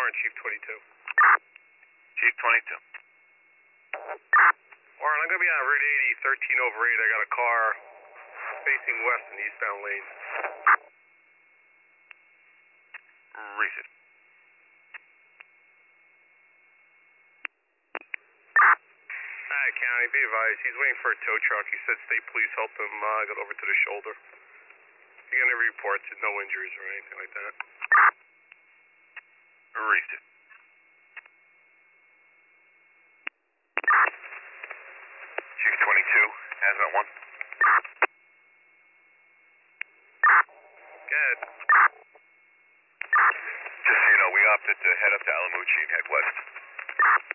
Warren, Chief 22. Chief 22. Warren, I'm going to be on Route 80, 13 over 8. I got a car facing west in the eastbound lanes. Receive. Alright, County, be advised. He's waiting for a tow truck. He said state police help him get over to the shoulder. He got any reports, no injuries or anything like that. Receive. Chief 22, Hazmat 1. Go ahead. Just so you know, we opted to head up to Alamucci and head west.